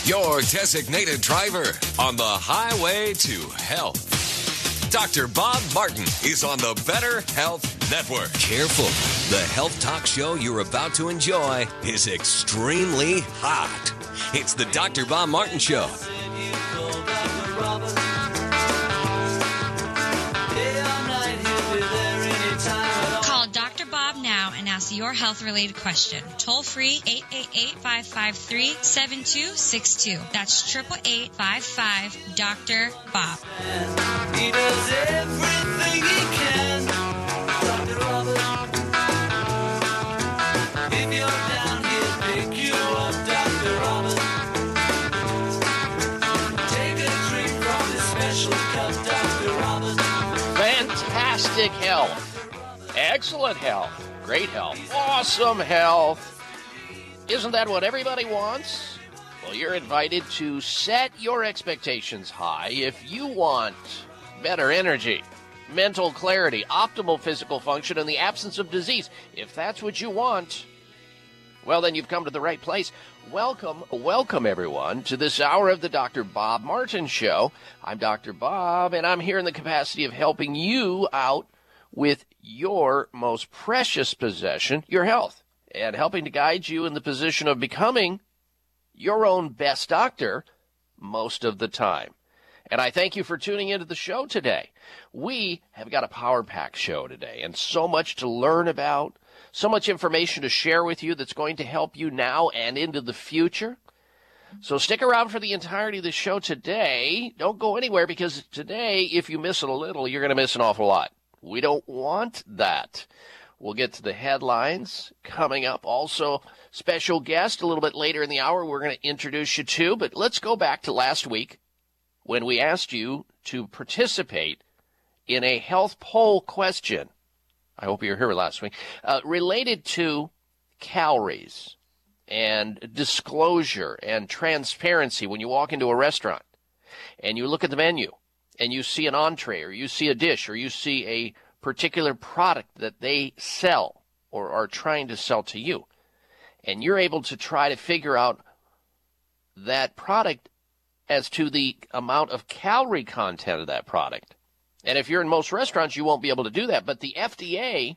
your designated driver on the highway to health. Dr. Bob Martin is on the Better Health Network. Careful, the health talk show you're about to enjoy is extremely hot. It's the Dr. Bob Martin Show. Call Dr. Bob now and ask your health-related question. Toll free 888-553-7262. That's 888-55-Dr. Bob. He does everything he can, Dr. Robert. If you're down, he'll pick you up, Dr. Robert. Take a drink from his special cup, Dr. Robert. Fantastic health. Excellent health. Great health. Awesome health. Isn't that what everybody wants? Well, you're invited to set your expectations high if you want better energy, mental clarity, optimal physical function, and the absence of disease. If that's what you want, well, then you've come to the right place. Welcome, everyone, to this hour of the Dr. Bob Martin Show. I'm Dr. Bob, and I'm here in the capacity of helping you out with your most precious possession, your health, and helping to guide you in the position of becoming your own best doctor most of the time. And I thank you for tuning into the show today. We have got a power-packed show today, and so much to learn about, so much information to share with you that's going to help you now and into the future. So stick around for the entirety of the show today. Don't go anywhere, because today, if you miss it a little, you're going to miss an awful lot. We don't want that. We'll get to the headlines coming up. Also, special guest a little bit later in the hour we're going to introduce you to. But let's go back to last week when we asked you to participate in a health poll question. I hope you were here last week. Related to calories and disclosure and transparency when you walk into a restaurant and you look at the menu and you see an entree or you see a dish or you see a particular product that they sell or are trying to sell to you, and you're able to try to figure out that product as to the amount of calorie content of that product. And if you're in most restaurants, you won't be able to do that. But the FDA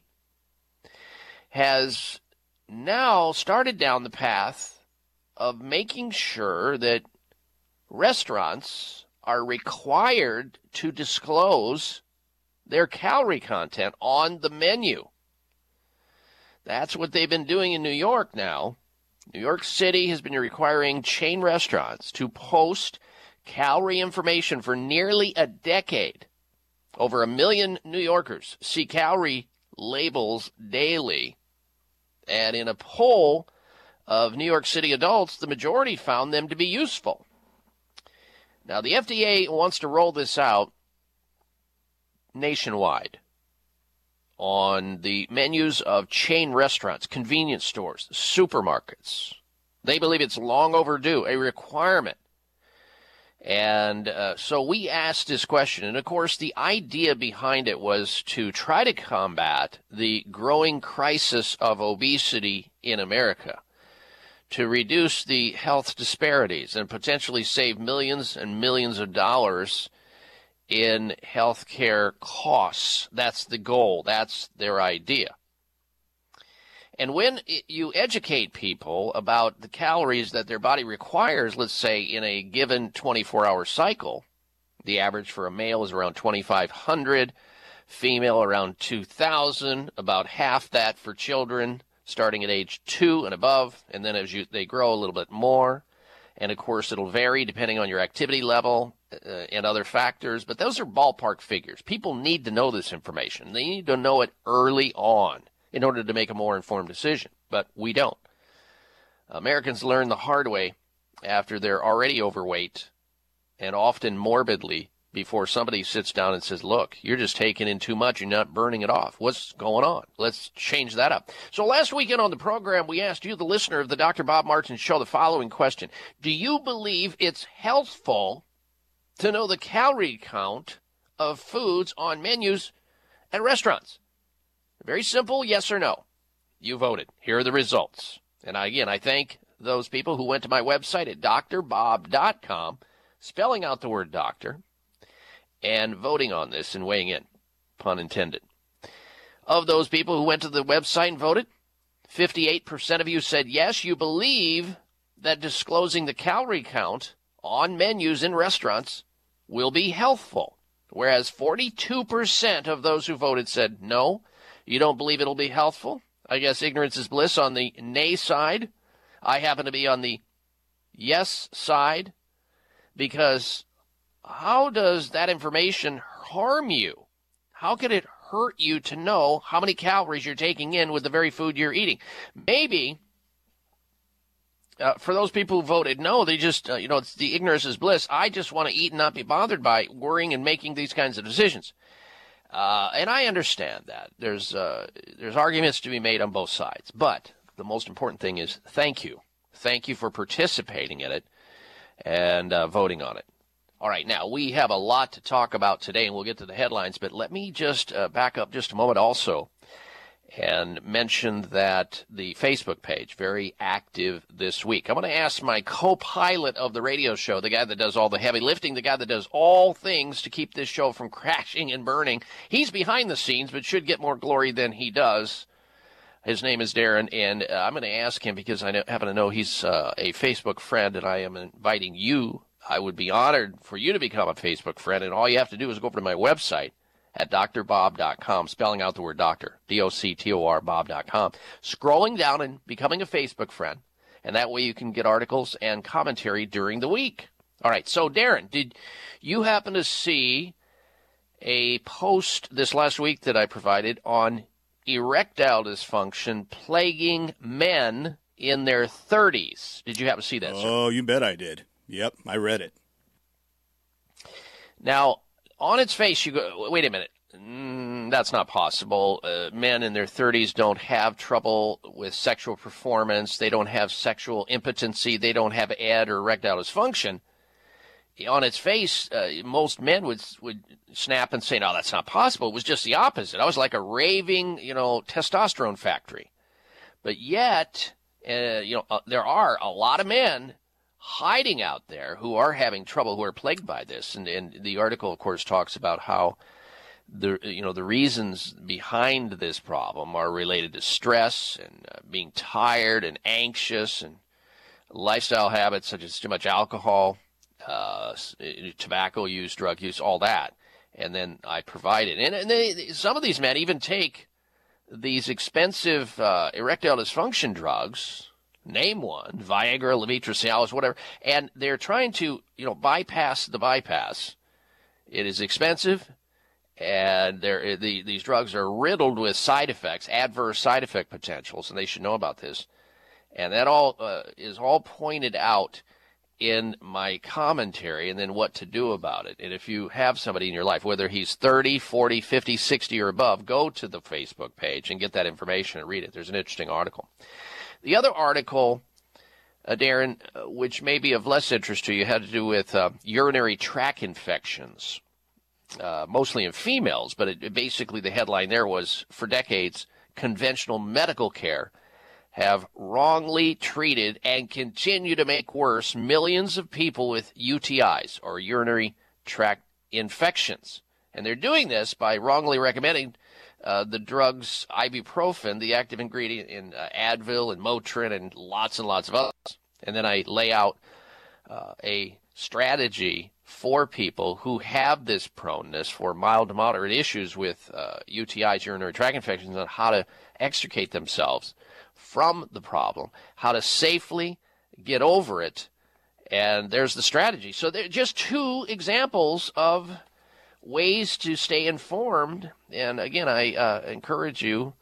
has now started down the path of making sure that restaurants are required to disclose their calorie content on the menu. That's what they've been doing in New York now. New York City has been requiring chain restaurants to post calorie information for nearly a decade. Over 1 million New Yorkers see calorie labels daily. And in a poll of New York City adults, the majority found them to be useful. Now, the FDA wants to roll this out nationwide on the menus of chain restaurants, convenience stores, supermarkets. They believe it's long overdue, a requirement. And so we asked this question. And, of course, the idea behind it was to try to combat the growing crisis of obesity in America, to reduce the health disparities and potentially save millions and millions of dollars in health care costs. That's the goal. That's their idea. And when you educate people about the calories that their body requires, let's say in a given 24-hour cycle, the average for a male is around 2,500, female around 2,000, about half that for children starting at age 2 and above, and then as they grow a little bit more. And, of course, it'll vary depending on your activity level and other factors, but those are ballpark figures. People need to know this information. They need to know it early on in order to make a more informed decision, but we don't. Americans learn the hard way after they're already overweight and often morbidly before somebody sits down and says, look, you're just taking in too much, you're not burning it off. What's going on? Let's change that up. So last weekend on the program, we asked you, the listener of the Dr. Bob Martin Show, the following question. Do you believe it's healthful to know the calorie count of foods on menus at restaurants? Very simple, yes or no. You voted. Here are the results. And again, I thank those people who went to my website at drbob.com, spelling out the word doctor, and voting on this and weighing in, pun intended. Of those people who went to the website and voted, 58% of you said yes, you believe that disclosing the calorie count on menus in restaurants will be healthful, whereas 42% of those who voted said no, you don't believe it'll be healthful. I guess ignorance is bliss on the nay side. I happen to be on the yes side, because how does that information harm you? How could it hurt you to know how many calories you're taking in with the very food you're eating? Maybe for those people who voted no, they just, it's the ignorance is bliss. I just want to eat and not be bothered by worrying and making these kinds of decisions. And I understand that. There's arguments to be made on both sides. But the most important thing is thank you. Thank you for participating in it and voting on it. All right, now we have a lot to talk about today, and we'll get to the headlines. But let me just back up just a moment also and mention that the Facebook page, very active this week. I'm going to ask my co-pilot of the radio show, the guy that does all the heavy lifting, the guy that does all things to keep this show from crashing and burning. He's behind the scenes, but should get more glory than he does. His name is Darren, and I'm going to ask him because I happen to know he's a Facebook friend, and I am inviting you. I would be honored for you to become a Facebook friend, and all you have to do is go over to my website at drbob.com, spelling out the word doctor, D-O-C-T-O-R, bob.com, scrolling down and becoming a Facebook friend, and that way you can get articles and commentary during the week. All right, so Darren, did you happen to see a post this last week that I provided on erectile dysfunction plaguing men in their 30s? Did you happen to see that, sir? Oh, you bet I did. Yep, I read it. Now, on its face, you go, wait a minute, that's not possible. Men in their 30s don't have trouble with sexual performance. They don't have sexual impotency. They don't have ED or erectile dysfunction. On its face, most men would snap and say, no, that's not possible. It was just the opposite. I was like a raving, testosterone factory. But yet, there are a lot of men hiding out there who are having trouble, who are plagued by this. And the article, of course, talks about how the reasons behind this problem are related to stress and being tired and anxious and lifestyle habits such as too much alcohol, tobacco use, drug use, all that. And then I provide it. And some of these men even take these expensive erectile dysfunction drugs. Name one, Viagra, Levitra, Cialis, whatever, and they're trying to, bypass the bypass. It is expensive, and these drugs are riddled with side effects, adverse side effect potentials, and they should know about this. And that all is all pointed out in my commentary, and then what to do about it. And if you have somebody in your life, whether he's 30, 40, 50, 60, or above, go to the Facebook page and get that information and read it. There's an interesting article. The other article, Darren, which may be of less interest to you, had to do with urinary tract infections, mostly in females. But basically the headline there was, for decades, conventional medical care have wrongly treated and continue to make worse millions of people with UTIs, or urinary tract infections. And they're doing this by wrongly recommending the drugs ibuprofen, the active ingredient in Advil and Motrin and lots of others. And then I lay out a strategy for people who have this proneness for mild to moderate issues with UTIs, urinary tract infections, on how to extricate themselves from the problem, how to safely get over it. And there's the strategy. So they're just two examples of ways to stay informed. And again, I encourage you,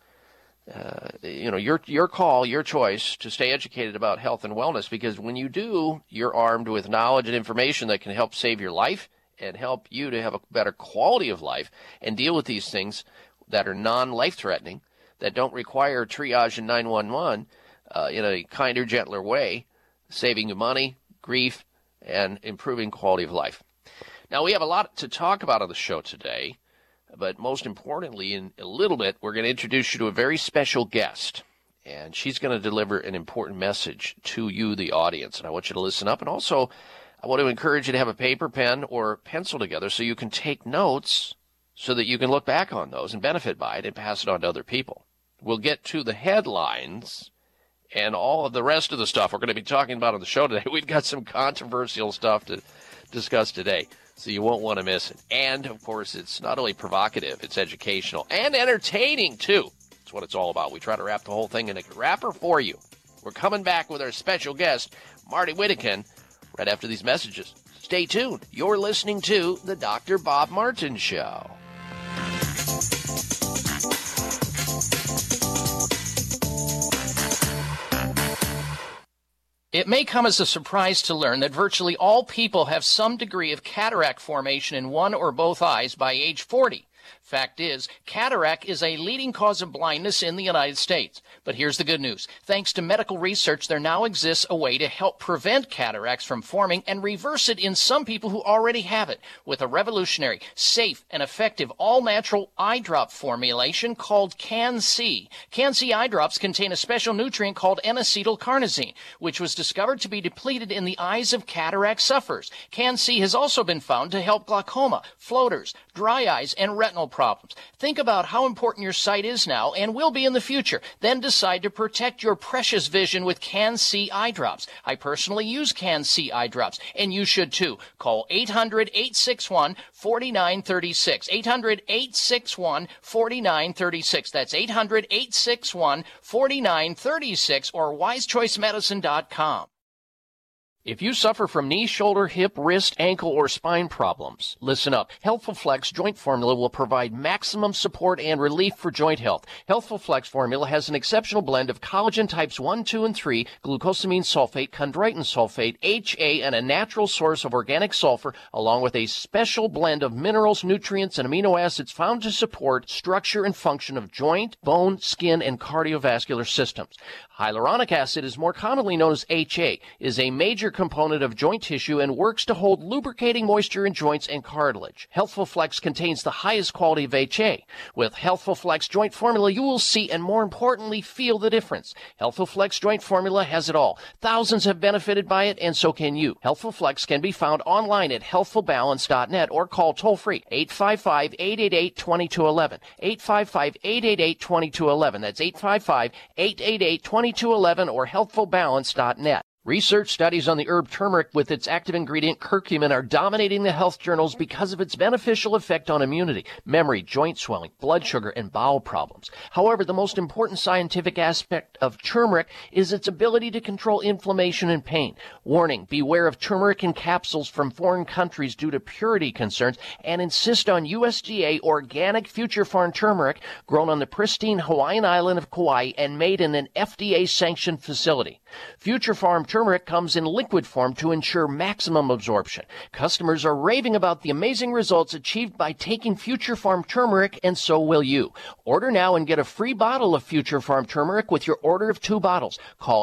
your call, your choice to stay educated about health and wellness, because when you do, you're armed with knowledge and information that can help save your life and help you to have a better quality of life and deal with these things that are non-life-threatening, that don't require triage and 911 in a kinder, gentler way, saving you money, grief, and improving quality of life. Now, we have a lot to talk about on the show today, but most importantly, in a little bit, we're going to introduce you to a very special guest. And she's going to deliver an important message to you, the audience. And I want you to listen up. And also, I want to encourage you to have a paper, pen, or pencil together so you can take notes so that you can look back on those and benefit by it and pass it on to other people. We'll get to the headlines and all of the rest of the stuff we're going to be talking about on the show today. We've got some controversial stuff to discuss today, so you won't want to miss it. And, of course, it's not only provocative, it's educational and entertaining, too. That's what it's all about. We try to wrap the whole thing in a wrapper for you. We're coming back with our special guest, Marty Whittakin, right after these messages. Stay tuned. You're listening to The Dr. Bob Martin Show. It may come as a surprise to learn that virtually all people have some degree of cataract formation in one or both eyes by age 40. Fact is, cataract is a leading cause of blindness in the United States. But here's the good news. Thanks to medical research, there now exists a way to help prevent cataracts from forming and reverse it in some people who already have it with a revolutionary, safe, and effective all-natural eye drop formulation called Can-C. Can-C eye drops contain a special nutrient called N-acetylcarnosine, which was discovered to be depleted in the eyes of cataract sufferers. Can-C has also been found to help glaucoma, floaters, dry eyes, and retinal problems. Think about how important your sight is now and will be in the future. Then decide to protect your precious vision with Can-C eye drops. I personally use Can-C eye drops, and you should too. Call 800-861-4936. 800-861-4936. That's 800-861-4936 or wisechoicemedicine.com. If you suffer from knee, shoulder, hip, wrist, ankle, or spine problems, listen up. Healthful Flex Joint Formula will provide maximum support and relief for joint health. Healthful Flex Formula has an exceptional blend of collagen types 1, 2, and 3, glucosamine sulfate, chondroitin sulfate, HA, and a natural source of organic sulfur, along with a special blend of minerals, nutrients, and amino acids found to support structure and function of joint, bone, skin, and cardiovascular systems. Hyaluronic acid is more commonly known as HA, is a major component of joint tissue and works to hold lubricating moisture in joints and cartilage. Healthful Flex contains the highest quality of HA. With Healthful Flex Joint Formula, you will see and more importantly feel the difference. Healthful Flex Joint Formula has it all. Thousands have benefited by it, and so can you. Healthful Flex can be found online at healthfulbalance.net or call toll-free 855-888-2211. 855-888-2211. That's 855-888-2211 or healthfulbalance.net. Research studies on the herb turmeric with its active ingredient curcumin are dominating the health journals because of its beneficial effect on immunity, memory, joint swelling, blood sugar, and bowel problems. However, the most important scientific aspect of turmeric is its ability to control inflammation and pain. Warning, beware of turmeric in capsules from foreign countries due to purity concerns, and insist on USDA organic Future Farm turmeric grown on the pristine Hawaiian island of Kauai and made in an FDA-sanctioned facility. Future Farm turmeric comes in liquid form to ensure maximum absorption. Customers are raving about the amazing results achieved by taking Future Farm turmeric, and so will you. Order now and get a free bottle of Future Farm turmeric with your order of 2 bottles. Call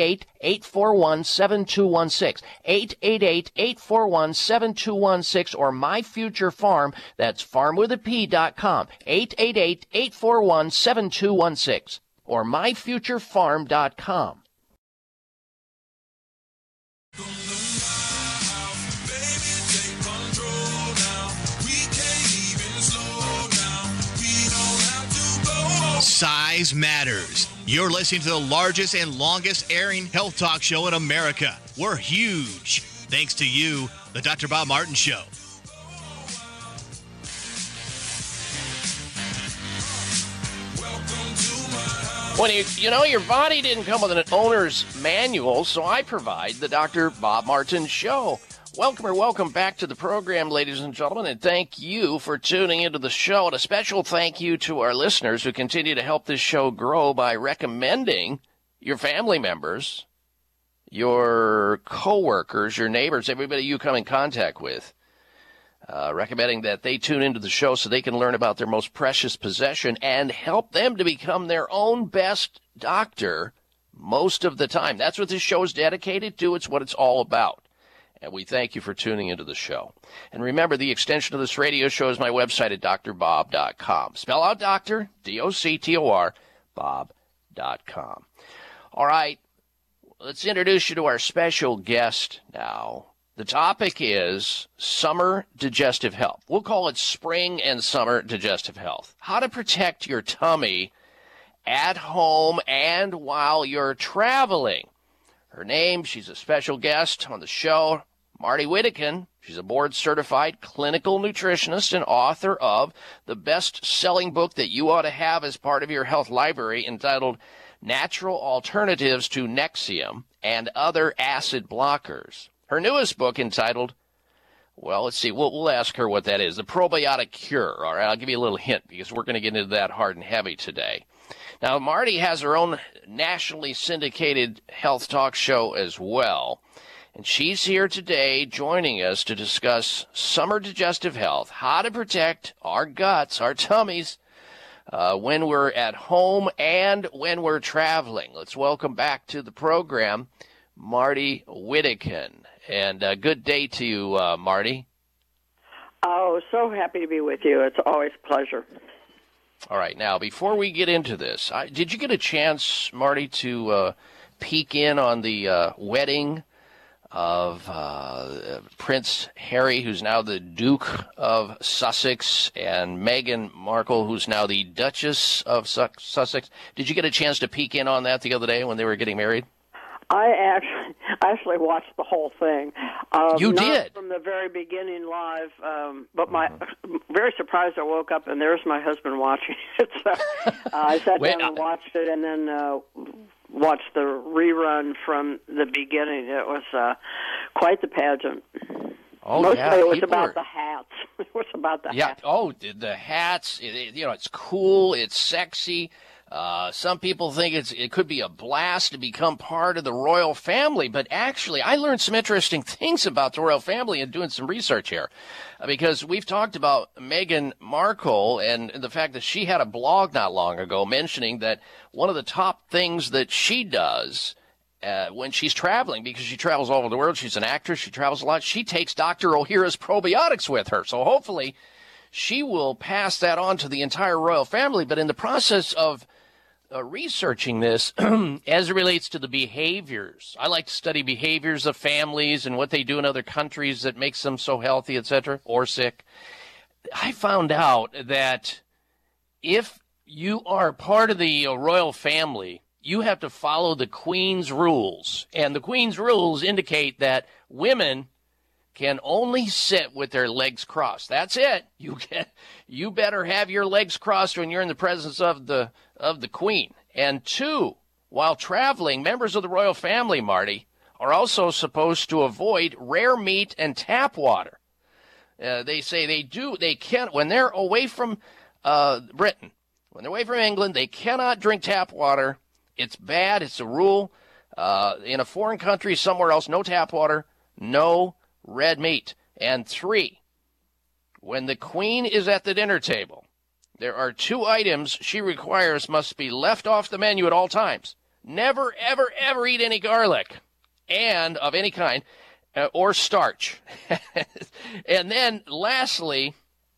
888-841-7216, 888-841-7216, or MyFutureFarm, that's farmwithap.com, 888-841-7216, or MyFutureFarm.com. Size matters. You're listening to the largest and longest airing health talk show in America. We're huge. Thanks to you, the Dr. Bob Martin Show. Well, you know, your body didn't come with an owner's manual, so I provide the Dr. Bob Martin Show. Welcome back to the program, ladies and gentlemen, and thank you for tuning into the show. And a special thank you to our listeners who continue to help this show grow by recommending your family members, your coworkers, your neighbors, everybody you come in contact with, recommending that they tune into the show so they can learn about their most precious possession and help them to become their own best doctor most of the time. That's what this show is dedicated to. It's what it's all about. And we thank you for tuning into the show. And remember, the extension of this radio show is my website at drbob.com. Spell out doctor, D-O-C-T-O-R, Bob.com. drbob.com. All right, let's introduce you to our special guest now. The topic is summer digestive health. We'll call it spring and summer digestive health. How to protect your tummy at home and while you're traveling. Her name, she's a special guest on the show, Marty Whittekin. She's a board-certified clinical nutritionist and author of the best-selling book that you ought to have as part of your health library entitled Natural Alternatives to Nexium and Other Acid Blockers. Her newest book entitled, well, let's see, we'll ask her what that is, The Probiotic Cure. All right, I'll give you a little hint because we're going to get into that hard and heavy today. Now, Marty has her own nationally syndicated health talk show as well, and she's here today joining us to discuss summer digestive health, how to protect our guts, our tummies, when we're at home and when we're traveling. Let's welcome back to the program Marty Whittekin. And good day to you, Marty. Oh, so happy to be with you. It's always a pleasure. All right. Now, before we get into this, did you get a chance, Marty, to peek in on the wedding of Prince Harry, who's now the Duke of Sussex, and Meghan Markle, who's now the Duchess of Sussex? Did you get a chance to peek in on that the other day when they were getting married? I actually watched the whole thing. You not did? From the very beginning live, but very surprised I woke up and there's my husband watching it. So I sat down and watched it and then watched the rerun from the beginning. It was quite the pageant. Oh, Mostly yeah, it was about the hats. It was about the hats. Oh, the hats, it's cool, it's sexy. Some people think it could be a blast to become part of the royal family, but actually I learned some interesting things about the royal family in doing some research here, because we've talked about Meghan Markle and the fact that she had a blog not long ago mentioning that one of the top things that she does when she's traveling, because she travels all over the world, she's an actress, she travels a lot, she takes Dr. Ohhira's probiotics with her. So hopefully she will pass that on to the entire royal family. But in the process of researching this, as it relates to the behaviors, I like to study behaviors of families and what they do in other countries that makes them so healthy, etc., or sick. I found out that if you are part of the royal family, you have to follow the Queen's rules. And the Queen's rules indicate that women can only sit with their legs crossed. That's it. You better have your legs crossed when you're in the presence of the Queen. And two, while traveling, members of the royal family, Marty, are also supposed to avoid rare meat and tap water. They say they can't, when they're away from Britain, when they're away from England, they cannot drink tap water. It's bad. It's a rule. In a foreign country, somewhere else, no tap water, no red meat. And three, when the Queen is at the dinner table, there are two items she requires must be left off the menu at all times. Never, ever, ever eat any garlic, and of any kind, or starch. And then, lastly,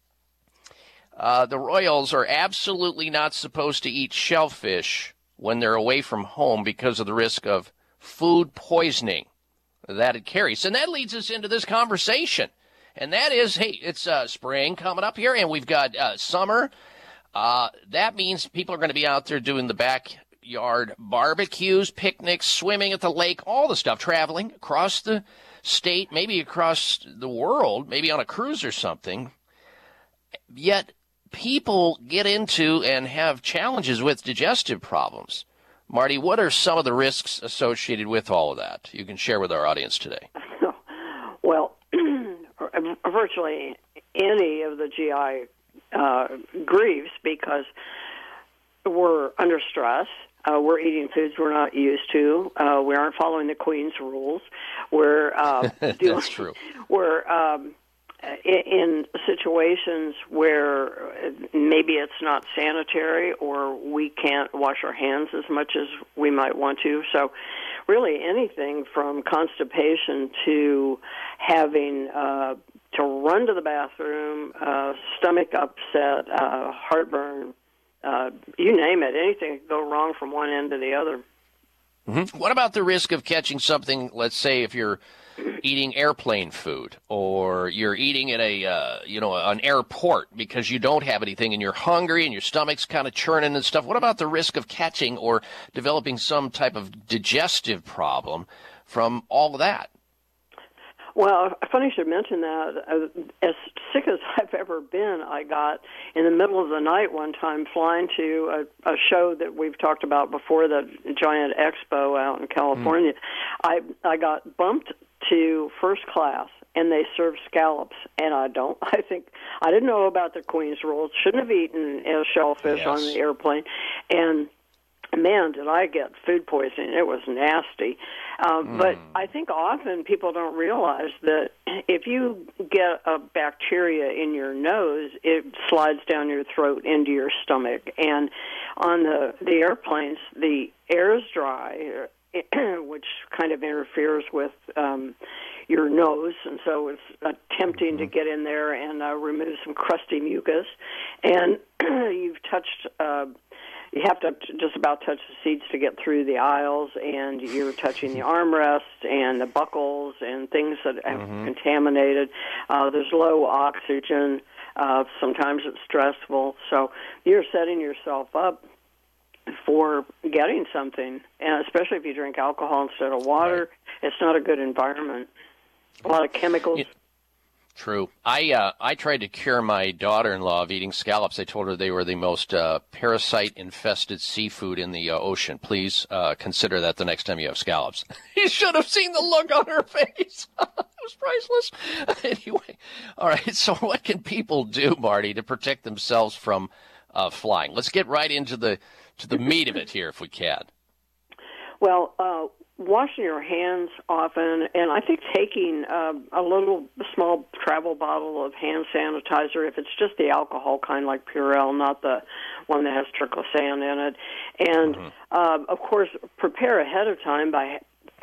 the royals are absolutely not supposed to eat shellfish when they're away from home because of the risk of food poisoning that it carries. And that leads us into this conversation. And that is, hey, it's spring coming up here, and we've got summer. That means people are going to be out there doing the backyard barbecues, picnics, swimming at the lake, all the stuff, traveling across the state, maybe across the world, maybe on a cruise or something. Yet people get into and have challenges with digestive problems. Marty, what are some of the risks associated with all of that you can share with our audience today? Well, virtually any of the GI grieves because we're under stress. We're eating foods we're not used to. We aren't following the Queen's rules. We're That's true. We're in situations where maybe it's not sanitary or we can't wash our hands as much as we might want to. So really anything from constipation to having to run to the bathroom, stomach upset, heartburn, you name it, anything could go wrong from one end to the other. Mm-hmm. What about the risk of catching something, let's say if you're eating airplane food or you're eating at an airport because you don't have anything and you're hungry and your stomach's kind of churning and stuff? What about the risk of catching or developing some type of digestive problem from all of that? Well, funny you should mention that. As sick as I've ever been, I got in the middle of the night one time flying to a show that we've talked about before, the Giant Expo out in California. I got bumped to first class, and they served scallops, and I didn't know about the Queen's rules. Shouldn't have eaten shellfish on the airplane, and man, did I get food poisoning. It was nasty. But I think often people don't realize that if you get a bacteria in your nose, it slides down your throat into your stomach. And on the airplanes, the air is dry, which kind of interferes with your nose, and so it's tempting to get in there and remove some crusty mucus. And you've touched... you have to just about touch the seats to get through the aisles, and you're touching the armrests and the buckles and things that have contaminated. There's low oxygen. Sometimes it's stressful. So you're setting yourself up for getting something, and especially if you drink alcohol instead of water. It's not a good environment. A lot of chemicals. True. I tried to cure my daughter-in-law of eating scallops. I told her they were the most parasite-infested seafood in the ocean. Please consider that the next time you have scallops. You should have seen the look on her face. It was priceless. Anyway, all right, so what can people do, Marty, to protect themselves from flying? Let's get right into the meat of it here, if we can. Well, washing your hands often, and I think taking a little small travel bottle of hand sanitizer, if it's just the alcohol kind like Purell, not the one that has triclosan in it. And, of course, prepare ahead of time by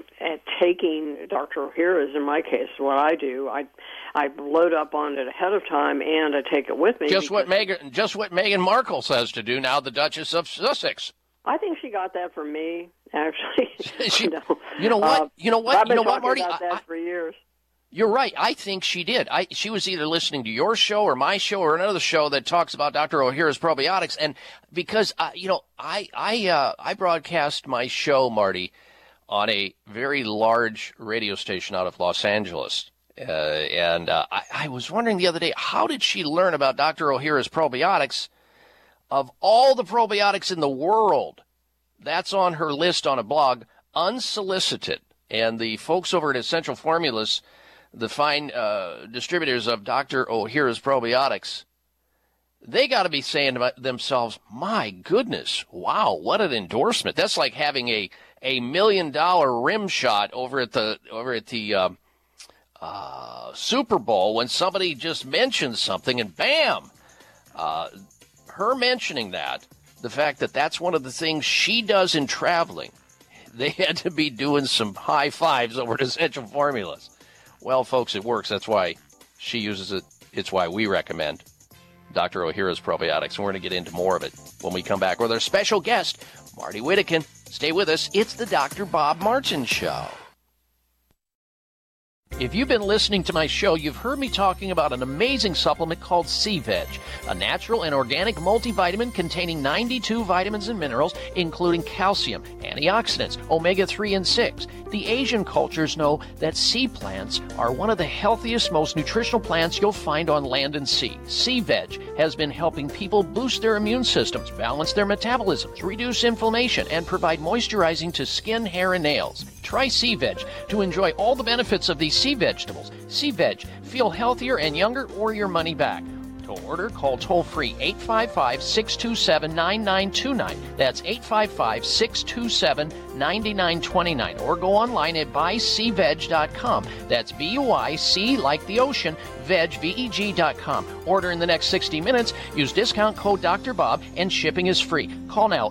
taking Dr. O'Hara's, in my case, what I do. I load up on it ahead of time, and I take it with me. Just what Meghan Markle says to do now, the Duchess of Sussex. I think she got that from me, actually. You know what? I've been talking Marty? About that for years. You're right. I think she did. She was either listening to your show or my show or another show that talks about Dr. O'Hara's probiotics, and because I broadcast my show, Marty, on a very large radio station out of Los Angeles, and I was wondering the other day, how did she learn about Dr. O'Hara's probiotics? Of all the probiotics in the world, that's on her list on a blog, unsolicited. And the folks over at Essential Formulas, the fine distributors of Dr. O'Hara's probiotics, they got to be saying to themselves, my goodness, wow, what an endorsement. That's like having a $1 million rim shot over at the Super Bowl when somebody just mentions something and bam, her mentioning that, the fact that that's one of the things she does in traveling, they had to be doing some high fives over at Essential Formulas. Well, folks, it works. That's why she uses it. It's why we recommend Dr. O'Hara's probiotics. And we're going to get into more of it when we come back with our special guest, Marty Whittakin. Stay with us. It's the Dr. Bob Martin Show. If you've been listening to my show, you've heard me talking about an amazing supplement called C-Veg, a natural and organic multivitamin containing 92 vitamins and minerals, including calcium, antioxidants, omega-3 and 6. The Asian cultures know that sea plants are one of the healthiest, most nutritional plants you'll find on land and sea. C-Veg has been helping people boost their immune systems, balance their metabolisms, reduce inflammation, and provide moisturizing to skin, hair, and nails. Try C-Veg to enjoy all the benefits of these sea vegetables. C-Veg. Feel healthier and younger or your money back. To order, call toll-free 855-627-9929. That's 855-627-9929. Or go online at buycveg.com. That's B-U-I-C like the ocean, veg, V-E-G.com. Order in the next 60 minutes. Use discount code Dr. Bob and shipping is free. Call now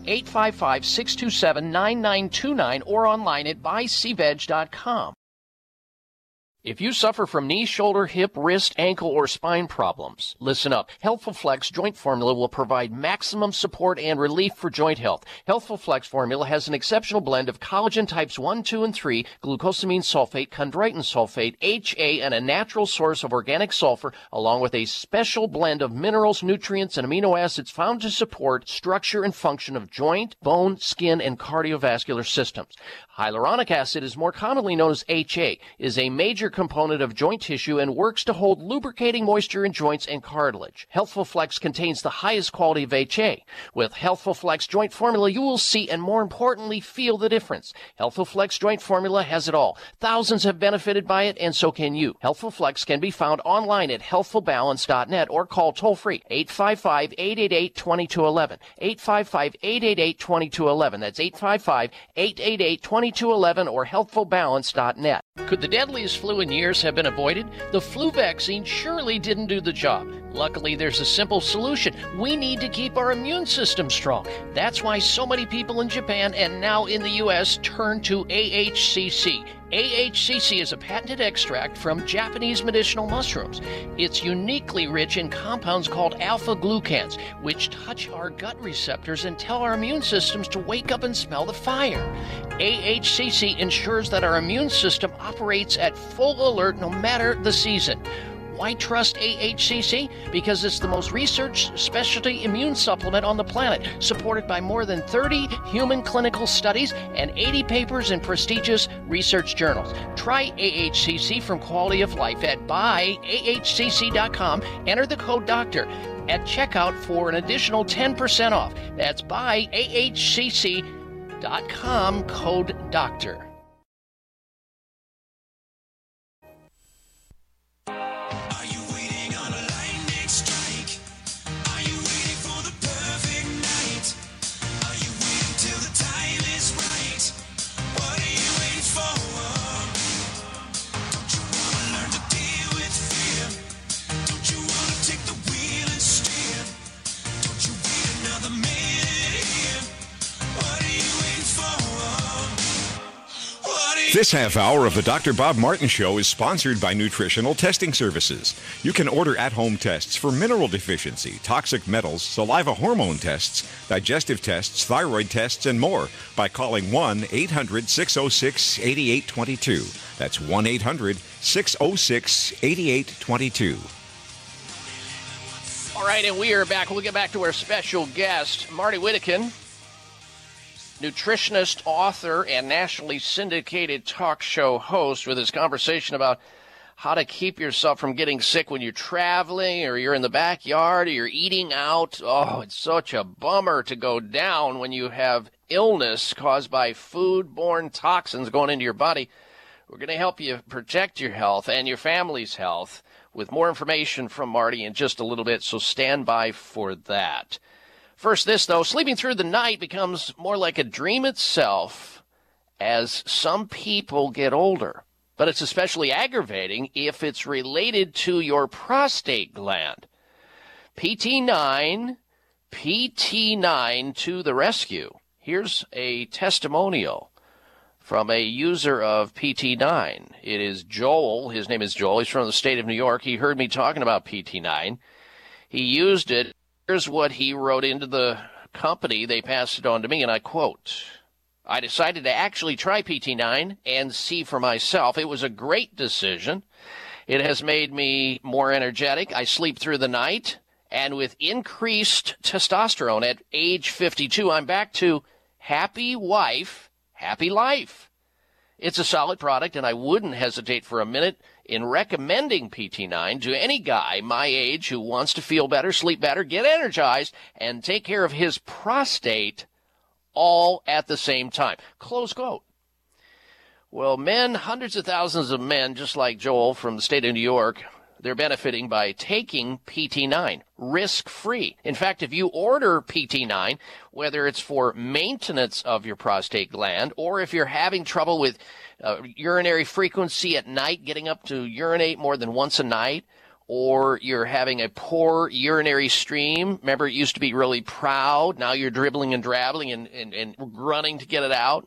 855-627-9929 or online at buycveg.com. If you suffer from knee, shoulder, hip, wrist, ankle, or spine problems, listen up. Healthful Flex Joint Formula will provide maximum support and relief for joint health. Healthful Flex Formula has an exceptional blend of collagen types 1, 2, and 3, glucosamine sulfate, chondroitin sulfate, HA, and a natural source of organic sulfur, along with a special blend of minerals, nutrients, and amino acids found to support structure and function of joint, bone, skin, and cardiovascular systems. Hyaluronic acid is more commonly known as HA, is a major component of joint tissue and works to hold lubricating moisture in joints and cartilage. Healthful Flex contains the highest quality of HA. With Healthful Flex Joint Formula, you will see and more importantly feel the difference. Healthful Flex Joint Formula has it all. Thousands have benefited by it, and so can you. Healthful Flex can be found online at healthfulbalance.net or call toll-free 855-888-2211. 855-888-2211. That's 855-888-2211 or healthfulbalance.net. Could the deadliest flu in years have been avoided? The flu vaccine surely didn't do the job. Luckily, there's a simple solution. We need to keep our immune system strong. That's why so many people in Japan and now in the U.S. turn to AHCC. AHCC is a patented extract from Japanese medicinal mushrooms. It's uniquely rich in compounds called alpha-glucans, which touch our gut receptors and tell our immune systems to wake up and smell the fire. AHCC ensures that our immune system operates at full alert no matter the season. Why trust AHCC? Because it's the most researched specialty immune supplement on the planet, supported by more than 30 human clinical studies and 80 papers in prestigious research journals. Try AHCC from Quality of Life at buyahcc.com. Enter the code DOCTOR at checkout for an additional 10% off. That's buyahcc.com, code DOCTOR. This half hour of the Dr. Bob Martin Show is sponsored by Nutritional Testing Services. You can order at-home tests for mineral deficiency, toxic metals, saliva hormone tests, digestive tests, thyroid tests, and more by calling 1-800-606-8822. That's 1-800-606-8822. All right, and we are back. We'll get back to our special guest, Marty Whittekin, nutritionist, author, and nationally syndicated talk show host, with his conversation about how to keep yourself from getting sick when you're traveling or you're in the backyard or you're eating out. Oh, it's such a bummer to go down when you have illness caused by food-borne toxins going into your body. We're going to help you protect your health and your family's health with more information from Marty in just a little bit, so stand by for that. First, this, though, sleeping through the night becomes more like a dream itself as some people get older. But it's especially aggravating if it's related to your prostate gland. PT9 to the rescue. Here's a testimonial from a user of PT9. It is Joel. His name is Joel. He's from the state of New York. He heard me talking about PT9. He used it. Here's what he wrote into the company. They passed it on to me, and I quote, "I decided to actually try PT9 and see for myself. It was a great decision. It has made me more energetic. I sleep through the night, and with increased testosterone at age 52, I'm back to happy wife, happy life. It's a solid product, and I wouldn't hesitate for a minute in recommending PT9 to any guy my age who wants to feel better, sleep better, get energized, and take care of his prostate all at the same time." Close quote. Well, men, hundreds of thousands of men, just like Joel from the state of New York, they're benefiting by taking PT9, risk-free. In fact, if you order PT9, whether it's for maintenance of your prostate gland or if you're having trouble with urinary frequency at night, getting up to urinate more than once a night, or you're having a poor urinary stream. Remember, it used to be really proud. Now you're dribbling and drabbling and running to get it out.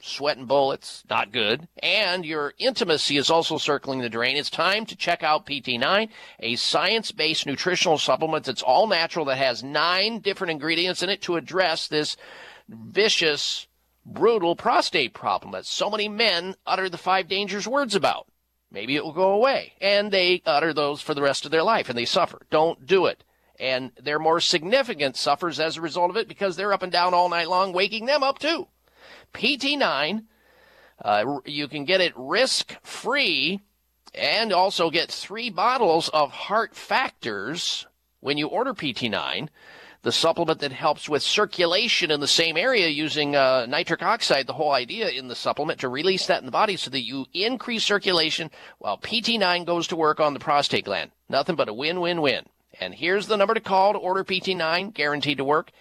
sweating bullets, not good. And your intimacy is also circling the drain. It's time to check out PT9, a science-based nutritional supplement that's all natural that has 9 different ingredients in it to address this vicious, brutal prostate problem that so many men utter the 5 dangerous words about. Maybe it will go away. And they utter those for the rest of their life, and they suffer. Don't do it. And their more significant suffers as a result of it because they're up and down all night long, waking them up too. PT9, you can get it risk-free and also get 3 bottles of Heart Factors when you order PT9, the supplement that helps with circulation in the same area using nitric oxide, the whole idea in the supplement to release that in the body so that you increase circulation while PT9 goes to work on the prostate gland. Nothing but a win-win-win. And here's the number to call to order PT9, guaranteed to work,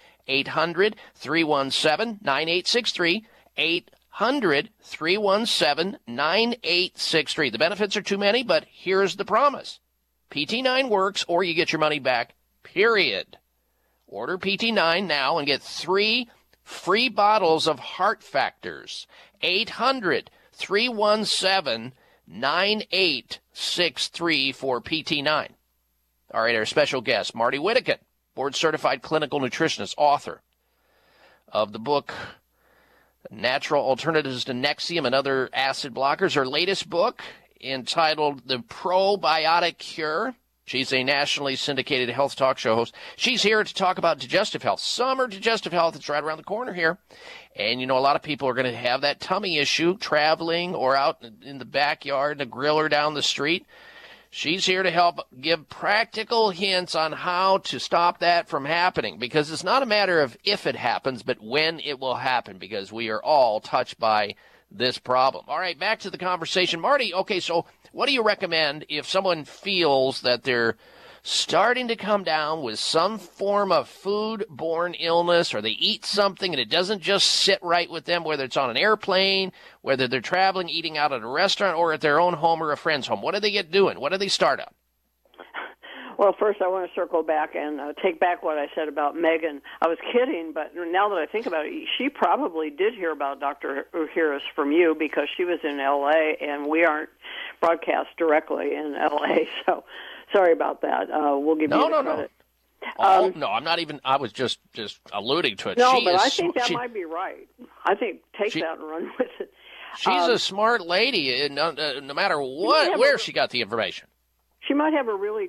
800-317-9863, 800-317-9863. The benefits are too many, but here's the promise. PT9 works or you get your money back, period. Order PT9 now and get 3 free bottles of Heart Factors. 800-317-9863 for PT9. All right, our special guest, Marty Whittakin, board-certified clinical nutritionist, author of the book Natural Alternatives to Nexium and Other Acid Blockers. Her latest book, entitled The Probiotic Cure. She's a nationally syndicated health talk show host. She's here to talk about digestive health. Summer digestive health. It's right around the corner here. And, you know, a lot of people are going to have that tummy issue traveling or out in the backyard, in a griller down the street. She's here to help give practical hints on how to stop that from happening, because it's not a matter of if it happens, but when it will happen, because we are all touched by this problem. All right, back to the conversation. Marty, okay, so what do you recommend if someone feels that they're starting to come down with some form of food-borne illness, or they eat something and it doesn't just sit right with them, whether it's on an airplane, whether they're traveling, eating out at a restaurant, or at their own home or a friend's home? What do they get doing? What do they start on? Well, first I want to circle back and take back what I said about Megan. I was kidding, but now that I think about it, she probably did hear about Dr. Uhiris from you, because she was in L.A. and we aren't broadcast directly in L.A., so sorry about that. We'll give you the credit. No, I'm not even. I was just alluding to it. No, but I think that might be right. I think take that and run with it. She's a smart lady, no matter where she got the information. She might have a really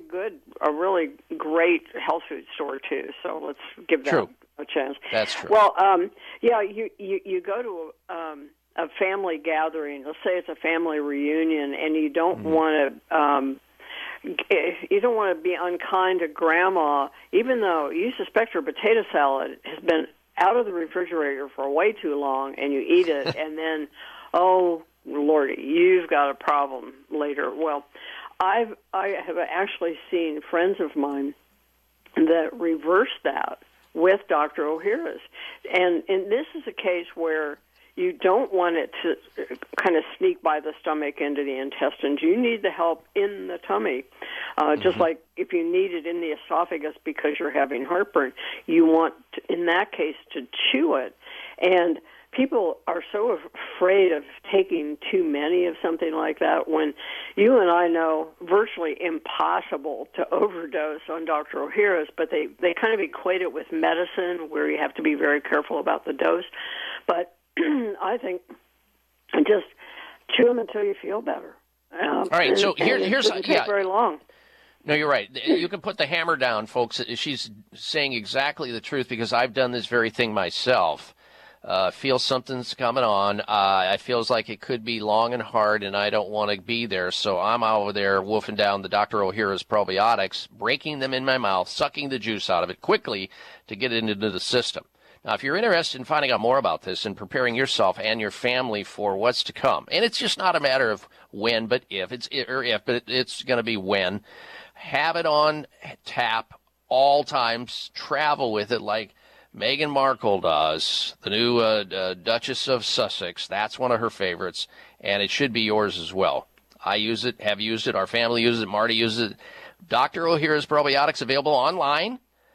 great health food store too. So let's give that a chance. That's true. Well, yeah, you go to a family gathering. Let's say it's a family reunion, and you don't want to. You don't want to be unkind to Grandma, even though you suspect her potato salad has been out of the refrigerator for way too long, and you eat it, and then, oh, Lordy, you've got a problem later. Well, I have actually seen friends of mine that reverse that with Dr. Uhiris. And this is a case where you don't want it to kind of sneak by the stomach into the intestines. You need the help in the tummy, just like if you need it in the esophagus because you're having heartburn. You want, in that case, to chew it. And people are so afraid of taking too many of something like that, when you and I know virtually impossible to overdose on Dr. Uhiris, but they kind of equate it with medicine where you have to be very careful about the dose. But I think just chew them until you feel better. All right, so here's it doesn't take very long. No, you're right. You can put the hammer down, folks. She's saying exactly the truth, because I've done this very thing myself. Feel something's coming on. I feels like it could be long and hard, and I don't want to be there. So I'm over there wolfing down the Dr. Uhiris probiotics, breaking them in my mouth, sucking the juice out of it quickly to get it into the system. Now, if you're interested in finding out more about this and preparing yourself and your family for what's to come, and it's just not a matter of when, but if, but it's going to be when, have it on tap all times, travel with it like Meghan Markle does, the new Duchess of Sussex. That's one of her favorites, and it should be yours as well. I use it, have used it, our family uses it, Marty uses it. Dr. Uhiris Probiotics available online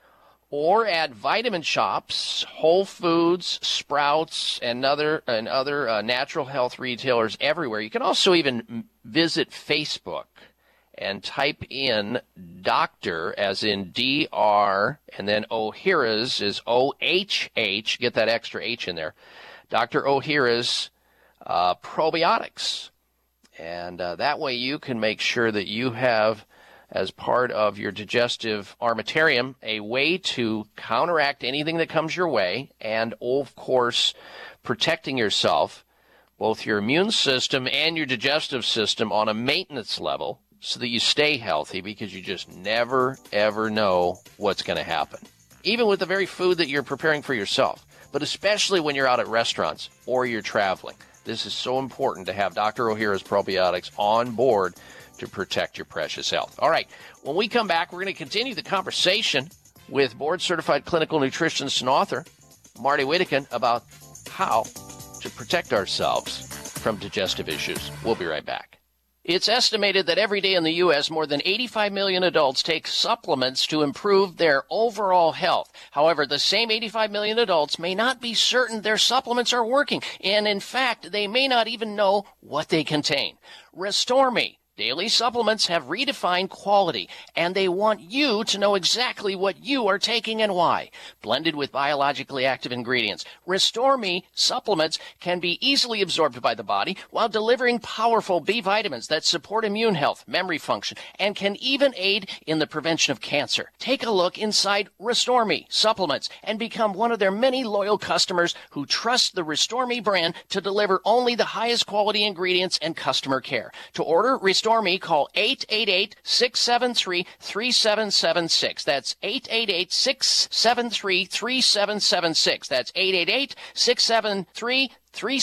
or at vitamin shops, Whole Foods, Sprouts, and other natural health retailers everywhere. You can also even visit Facebook and type in Dr. as in DR, and then Ohhira's is OHH. Get that extra H in there. Dr. Ohhira's probiotics. And that way you can make sure that you have, as part of your digestive armamentarium, a way to counteract anything that comes your way, and, of course, protecting yourself, both your immune system and your digestive system, on a maintenance level so that you stay healthy, because you just never, ever know what's going to happen, even with the very food that you're preparing for yourself, but especially when you're out at restaurants or you're traveling. This is so important to have Dr. Ohhira's probiotics on board to protect your precious health. All right, when we come back, we're going to continue the conversation with board-certified clinical nutritionist and author Marty Whittakin about how to protect ourselves from digestive issues. We'll be right back. It's estimated that every day in the U.S., more than 85 million adults take supplements to improve their overall health. However, the same 85 million adults may not be certain their supplements are working, and in fact, they may not even know what they contain. Restore Me daily supplements have redefined quality, and they want you to know exactly what you are taking and why. Blended with biologically active ingredients, Restore Me supplements can be easily absorbed by the body while delivering powerful B vitamins that support immune health, memory function, and can even aid in the prevention of cancer. Take a look inside Restore Me supplements and become one of their many loyal customers who trust the Restore Me brand to deliver only the highest quality ingredients and customer care. To order Restore Me, call 888-673-3776. That's 888-673-3776. That's 888-673-3776,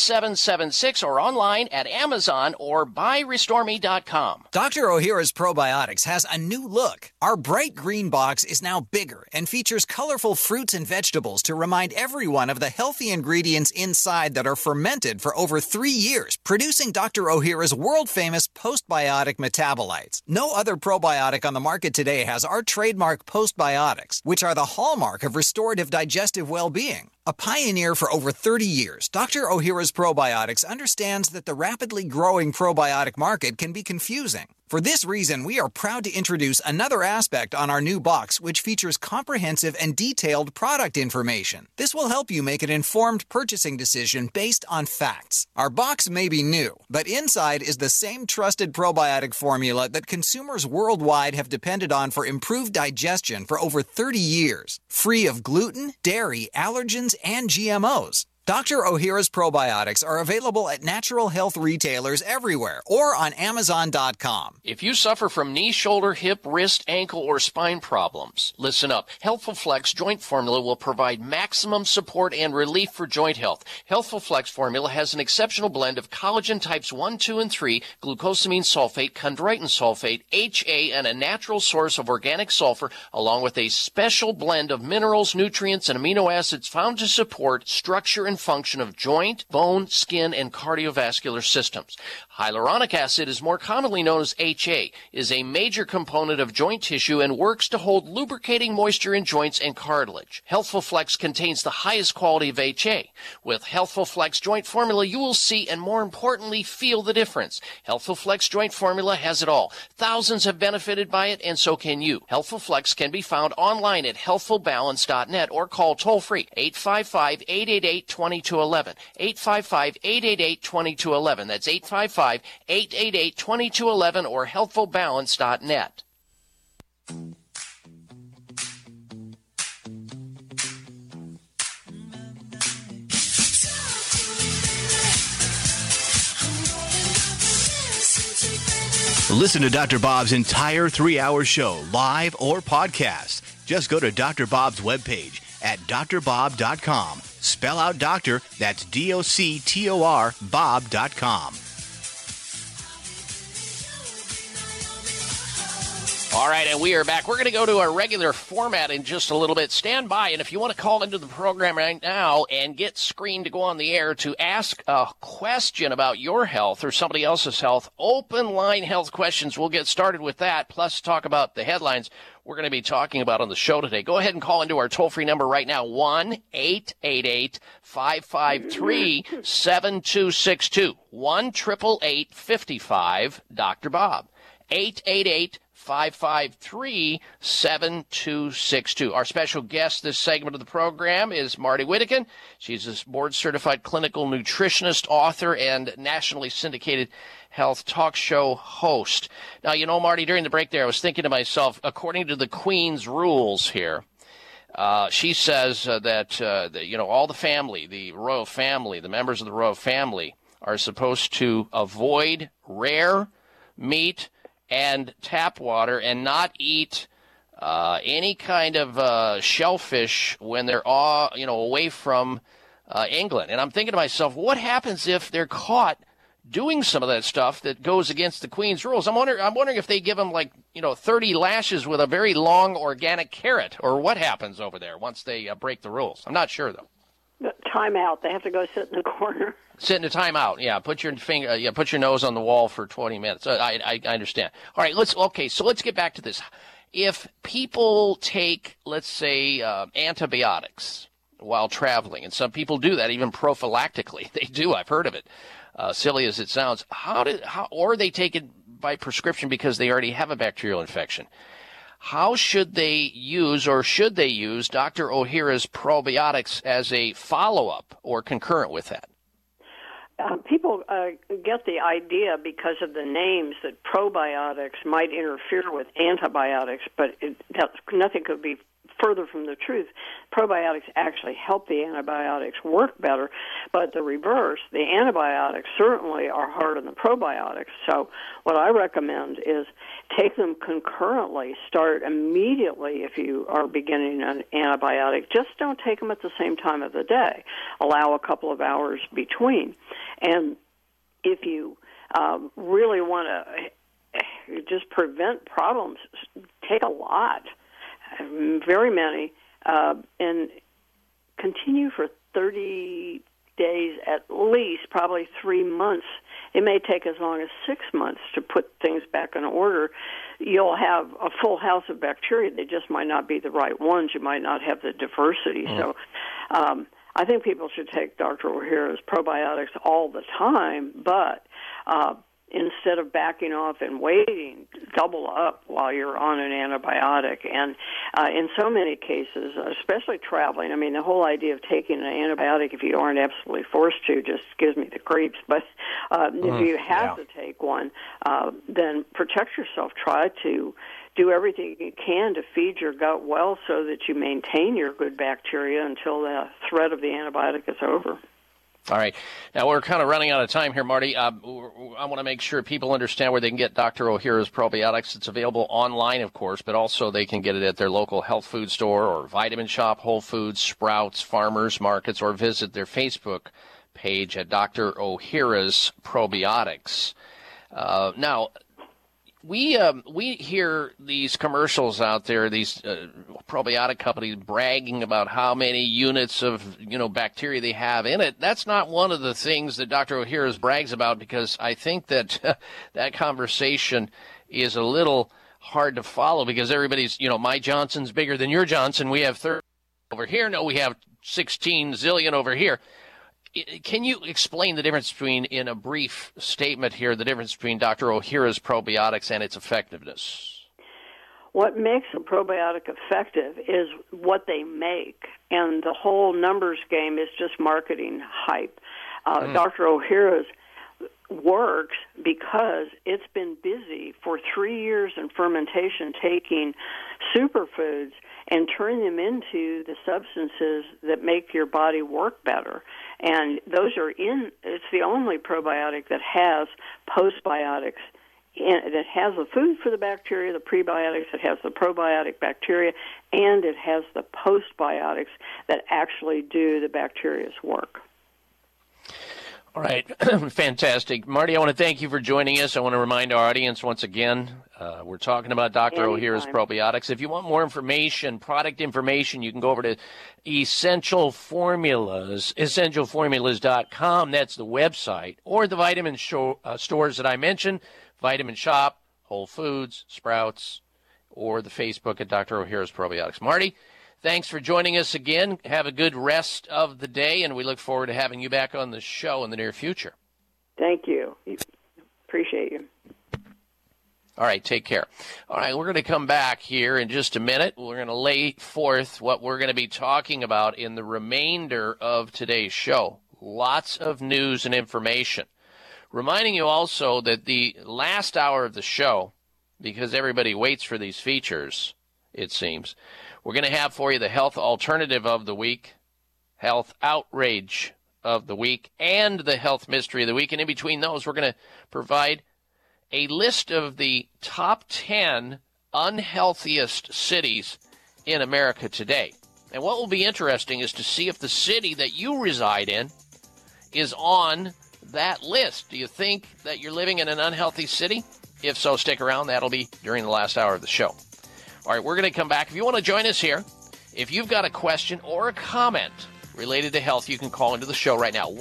or online at Amazon or buyrestoreme.com. Dr. Ohhira's Probiotics has a new look. Our bright green box is now bigger and features colorful fruits and vegetables to remind everyone of the healthy ingredients inside that are fermented for over 3 years, producing Dr. Ohhira's world-famous postbiotic metabolites. No other probiotic on the market today has our trademark postbiotics, which are the hallmark of restorative digestive well-being. A pioneer for over 30 years, Dr. Ohhira's Probiotics understands that the rapidly growing probiotic market can be confusing. For this reason, we are proud to introduce another aspect on our new box, which features comprehensive and detailed product information. This will help you make an informed purchasing decision based on facts. Our box may be new, but inside is the same trusted probiotic formula that consumers worldwide have depended on for improved digestion for over 30 years, free of gluten, dairy, allergens, and GMOs. Dr. Ohhira's Probiotics are available at natural health retailers everywhere or on Amazon.com. If you suffer from knee, shoulder, hip, wrist, ankle, or spine problems, listen up. Healthful Flex Joint Formula will provide maximum support and relief for joint health. Healthful Flex Formula has an exceptional blend of collagen types 1, 2, and 3, glucosamine sulfate, chondroitin sulfate, HA, and a natural source of organic sulfur, along with a special blend of minerals, nutrients, and amino acids found to support structure and function of joint, bone, skin, and cardiovascular systems. Hyaluronic acid is more commonly known as HA, is a major component of joint tissue and works to hold lubricating moisture in joints and cartilage. Healthful Flex contains the highest quality of HA. With Healthful Flex Joint Formula, you will see and, more importantly, feel the difference. Healthful Flex Joint Formula has it all. Thousands have benefited by it, and so can you. Healthful Flex can be found online at healthfulbalance.net or call toll-free 855-888-2211. 855-888-2211. That's 855-888-2211 or healthfulbalance.net. Listen to Dr. Bob's entire 3-hour show, live or podcast. Just go to Dr. Bob's webpage at drbob.com. Spell out doctor, that's DOCTOR, Bob.com. All right, and we are back. We're going to go to our regular format in just a little bit. Stand by, and if you want to call into the program right now and get screened to go on the air to ask a question about your health or somebody else's health, open line health questions. We'll get started with that, plus talk about the headlines we're going to be talking about on the show today. Go ahead and call into our toll-free number right now, 1-888-553-7262, 1-888-55-Dr. Bob, 888-553-7262. Our special guest this segment of the program is Marty Whittakin. She's a board-certified clinical nutritionist, author, and nationally syndicated health talk show host. Now, you know, Marty, during the break there, I was thinking to myself, according to the Queen's rules here, she says that all the family, the royal family, the members of the royal family are supposed to avoid rare meat and tap water and not eat any kind of shellfish when they're away from England. And I'm thinking to myself, what happens if they're caught doing some of that stuff that goes against the Queen's rules? I'm wondering if they give them 30 lashes with a very long organic carrot, or what happens over there once they break the rules. I'm not sure though. Time out. They have to go sit in the corner. Sit in a timeout. Yeah, put your put your nose on the wall for 20 minutes. I understand. All right, so let's get back to this. If people take, let's say, antibiotics while traveling, and some people do that even prophylactically. They do. I've heard of it. Silly as it sounds. Or they take it by prescription because they already have a bacterial infection. How should they use Dr. Ohhira's probiotics as a follow-up or concurrent with that? People get the idea because of the names that probiotics might interfere with antibiotics, but nothing could be further from the truth. Probiotics actually help the antibiotics work better, but the reverse, the antibiotics certainly are hard on the probiotics. So what I recommend is take them concurrently. Start immediately if you are beginning an antibiotic. Just don't take them at the same time of the day. Allow a couple of hours between. And if you really want to just prevent problems, take a lot. Very many, and continue for 30 days at least, probably 3 months. It may take as long as 6 months to put things back in order. You'll have a full house of bacteria. They just might not be the right ones. You might not have the diversity. So I think people should take Dr. Ohhira's probiotics all the time, but instead of backing off and waiting, double up while you're on an antibiotic. And in so many cases, especially traveling, I mean, the whole idea of taking an antibiotic if you aren't absolutely forced to just gives me the creeps. But if you have to take one, then protect yourself. Try to do everything you can to feed your gut well so that you maintain your good bacteria until the threat of the antibiotic is over. All right. Now, we're kind of running out of time here, Marty. I want to make sure people understand where they can get Dr. Ohhira's probiotics. It's available online, of course, but also they can get it at their local health food store or vitamin shop, Whole Foods, Sprouts, farmers markets, or visit their Facebook page at Dr. Ohhira's Probiotics. Now, we hear these commercials out there, these probiotic companies bragging about how many units of bacteria they have in it. That's not one of the things that Dr. Ohhira's brags about, because I think that that conversation is a little hard to follow, because everybody's, my Johnson's bigger than your Johnson. We have 30 over here. No, we have 16 zillion over here. Can you explain the difference between, in a brief statement here, the difference between Dr. Ohhira's probiotics and its effectiveness? What makes a probiotic effective is what they make, and the whole numbers game is just marketing hype. Dr. Ohhira's works because it's been busy for 3 years in fermentation, taking superfoods and turning them into the substances that make your body work better. And those are it's the only probiotic that has postbiotics that has the food for the bacteria, the prebiotics, it has the probiotic bacteria, and it has the postbiotics that actually do the bacteria's work. All right. Fantastic. Marty, I want to thank you for joining us. I want to remind our audience once again, we're talking about Dr. O'Hara's probiotics. If you want more information, product information, you can go over to Essential Formulas, essentialformulas.com. That's the website. Or the vitamin stores that I mentioned, Vitamin Shop, Whole Foods, Sprouts, or the Facebook at Dr. O'Hara's Probiotics. Marty, thanks for joining us again. Have a good rest of the day, and we look forward to having you back on the show in the near future. Thank you. Appreciate you. All right, take care. All right, we're going to come back here in just a minute. We're going to lay forth what we're going to be talking about in the remainder of today's show. Lots of news and information. Reminding you also that the last hour of the show, because everybody waits for these features, it seems, we're going to have for you the health alternative of the week, health outrage of the week, and the health mystery of the week. And in between those, we're going to provide a list of the top 10 unhealthiest cities in America today. And what will be interesting is to see if the city that you reside in is on that list. Do you think that you're living in an unhealthy city? If so, stick around. That'll be during the last hour of the show. All right, we're going to come back. If you want to join us here, if you've got a question or a comment related to health, you can call into the show right now.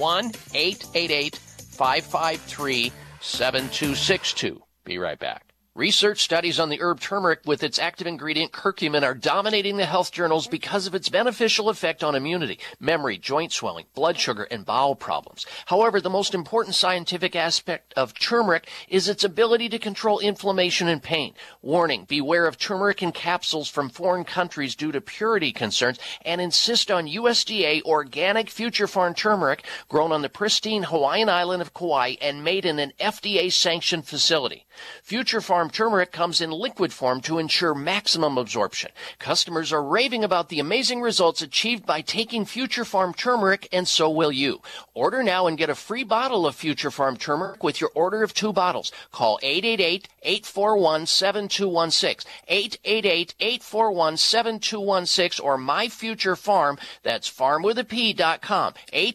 1-888-553-7262. Be right back. Research studies on the herb turmeric with its active ingredient curcumin are dominating the health journals because of its beneficial effect on immunity, memory, joint swelling, blood sugar, and bowel problems. However, the most important scientific aspect of turmeric is its ability to control inflammation and pain. Warning, beware of turmeric in capsules from foreign countries due to purity concerns, and insist on USDA organic Future Farm turmeric grown on the pristine Hawaiian island of Kauai and made in an FDA-sanctioned facility. Future Farm turmeric comes in liquid form to ensure maximum absorption. Customers are raving about the amazing results achieved by taking Future Farm turmeric, and so will you. Order now and get a free bottle of Future Farm turmeric with your order of 2 bottles. Call 888-841-7216, 888-841-7216, or MyFutureFarm, that's farmwithap.com,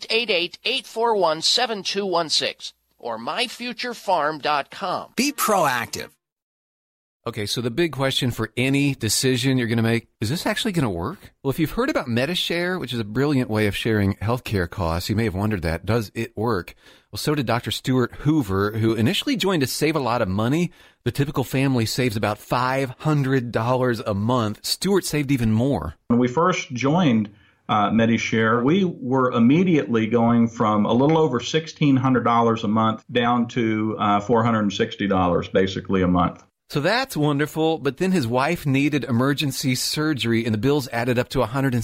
888-841-7216. or myfuturefarm.com. Be proactive. Okay, so the big question for any decision you're going to make, is this actually going to work? Well, if you've heard about Medi-Share, which is a brilliant way of sharing healthcare costs, you may have wondered that. Does it work? Well, so did Dr. Stuart Hoover, who initially joined to save a lot of money. The typical family saves about $500 a month. Stuart saved even more. When we first joined Medi-Share, we were immediately going from a little over $1,600 a month down to $460 basically a month. So that's wonderful, but then his wife needed emergency surgery and the bills added up to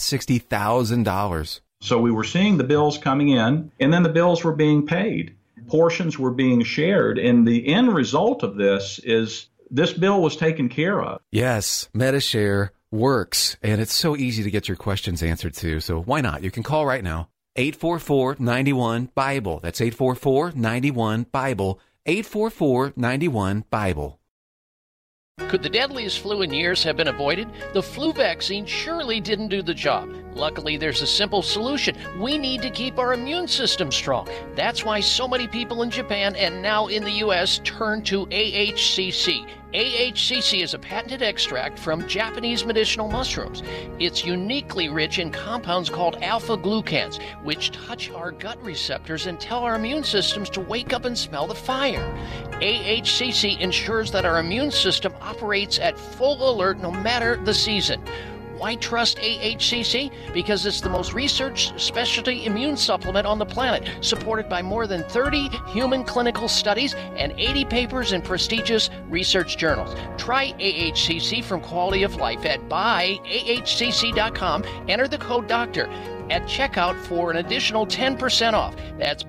$160,000. So we were seeing the bills coming in, and then the bills were being paid. Portions were being shared, and the end result of this is this bill was taken care of. Yes, Medi-Share works, and it's so easy to get your questions answered too, so why not? You can call right now, 844-91-BIBLE. That's 844-91-BIBLE, 844-91-BIBLE. Could the deadliest flu in years have been avoided? The flu vaccine surely didn't do the job. Luckily, there's a simple solution. We need to keep our immune system strong. That's why so many people in Japan and now in the U.S. turn to AHCC. AHCC is a patented extract from Japanese medicinal mushrooms. It's uniquely rich in compounds called alpha-glucans, which touch our gut receptors and tell our immune systems to wake up and smell the fire. AHCC ensures that our immune system operates at full alert no matter the season. Why trust AHCC? Because it's the most researched specialty immune supplement on the planet, supported by more than 30 human clinical studies and 80 papers in prestigious research journals. Try AHCC from Quality of Life at buyahcc.com. Enter the code DOCTOR at checkout for an additional 10% off. That's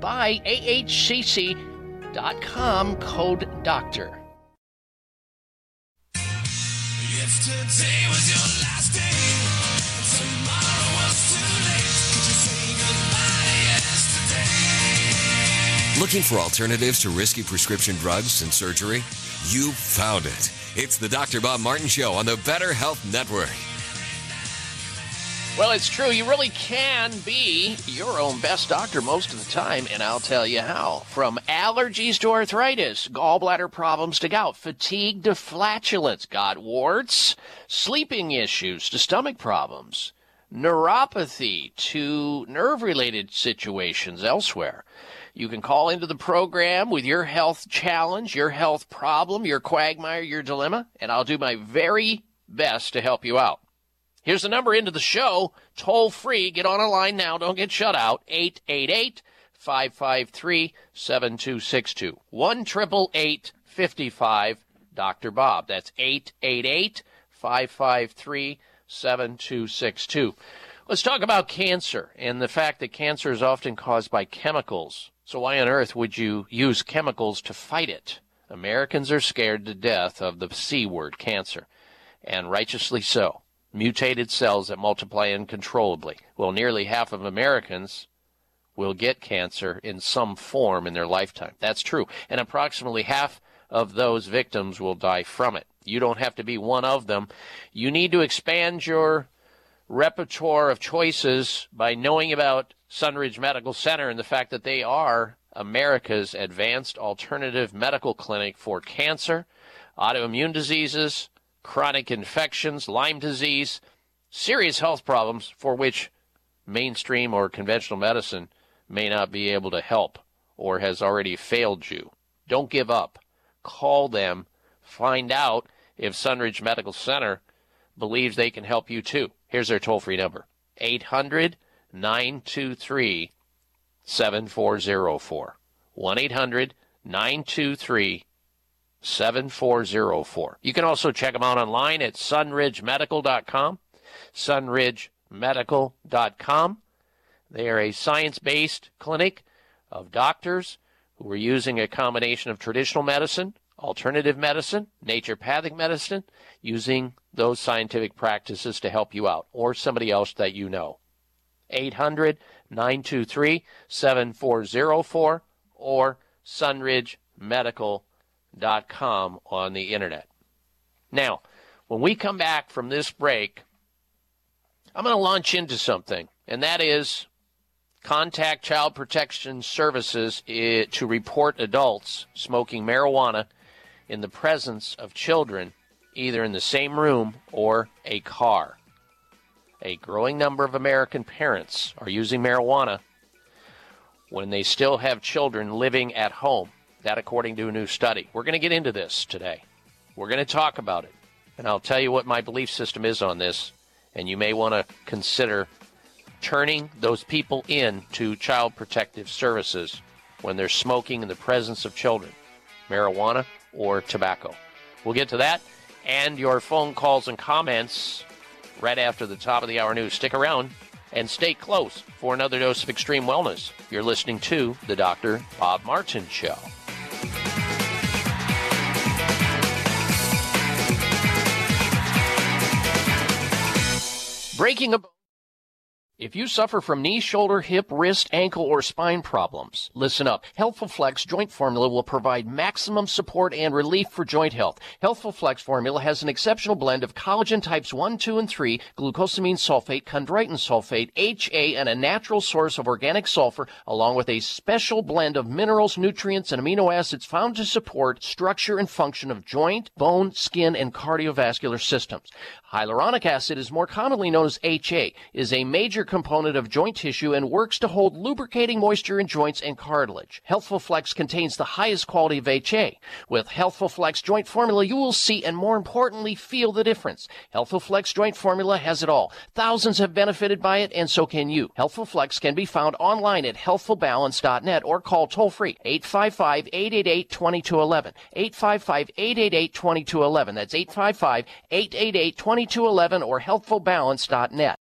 buyahcc.com, code DOCTOR. Yesterday was your last day. Tomorrow was too late. Could you say goodbye yesterday? Looking for alternatives to risky prescription drugs and surgery? You found it. It's the Dr. Bob Martin Show on the Better Health Network. Well, it's true. You really can be your own best doctor most of the time, and I'll tell you how. From allergies to arthritis, gallbladder problems to gout, fatigue to flatulence, got warts, sleeping issues to stomach problems, neuropathy to nerve-related situations elsewhere. You can call into the program with your health challenge, your health problem, your quagmire, your dilemma, and I'll do my very best to help you out. Here's the number into the show, toll free. Get on a line now. Don't get shut out. 888-553-7262. 1-888-55-Dr. Bob. That's 888-553-7262. Let's talk about cancer and the fact that cancer is often caused by chemicals. So why on earth would you use chemicals to fight it? Americans are scared to death of the C word, cancer, and righteously so. Mutated cells that multiply uncontrollably. Well, nearly half of Americans will get cancer in some form in their lifetime. That's true. And approximately half of those victims will die from it. You don't have to be one of them. You need to expand your repertoire of choices by knowing about Sunridge Medical Center and the fact that they are America's advanced alternative medical clinic for cancer, autoimmune diseases, chronic infections, Lyme disease, serious health problems for which mainstream or conventional medicine may not be able to help or has already failed you. Don't give up. Call them. Find out if Sunridge Medical Center believes they can help you too. Here's their toll-free number, 800-923-7404. 1-800-923-7404. You can also check them out online at sunridgemedical.com, sunridgemedical.com. They are a science-based clinic of doctors who are using a combination of traditional medicine, alternative medicine, naturopathic medicine, using those scientific practices to help you out or somebody else that you know. 800-923-7404 or sunridgemedical.com on the internet. Now, when we come back from this break, I'm going to launch into something, and that is contact Child Protection Services to report adults smoking marijuana in the presence of children, either in the same room or a car. A growing number of American parents are using marijuana when they still have children living at home. That according to a new study. We're going to get into this today. We're going to talk about it. And I'll tell you what my belief system is on this. And you may want to consider turning those people in to Child Protective Services when they're smoking in the presence of children, marijuana or tobacco. We'll get to that and your phone calls and comments right after the top of the hour news. Stick around and stay close for another dose of extreme wellness. You're listening to the Dr. Bob Martin Show. Breaking a bone. If you suffer from knee, shoulder, hip, wrist, ankle, or spine problems, listen up. Healthful Flex Joint Formula will provide maximum support and relief for joint health. Healthful Flex Formula has an exceptional blend of collagen types 1, 2, and 3, glucosamine sulfate, chondroitin sulfate, HA, and a natural source of organic sulfur, along with a special blend of minerals, nutrients, and amino acids found to support structure and function of joint, bone, skin, and cardiovascular systems. Hyaluronic acid is more commonly known as HA, is a major component of joint tissue and works to hold lubricating moisture in joints and cartilage. Healthful Flex contains the highest quality of HA. With Healthful Flex Joint Formula, you will see and more importantly feel the difference. Healthful Flex Joint Formula has it all. Thousands have benefited by it, and so can you. Healthful Flex can be found online at healthfulbalance.net or call toll-free 855-888-2211. 855-888-2211. That's 855-888-2211 or healthfulbalance.net.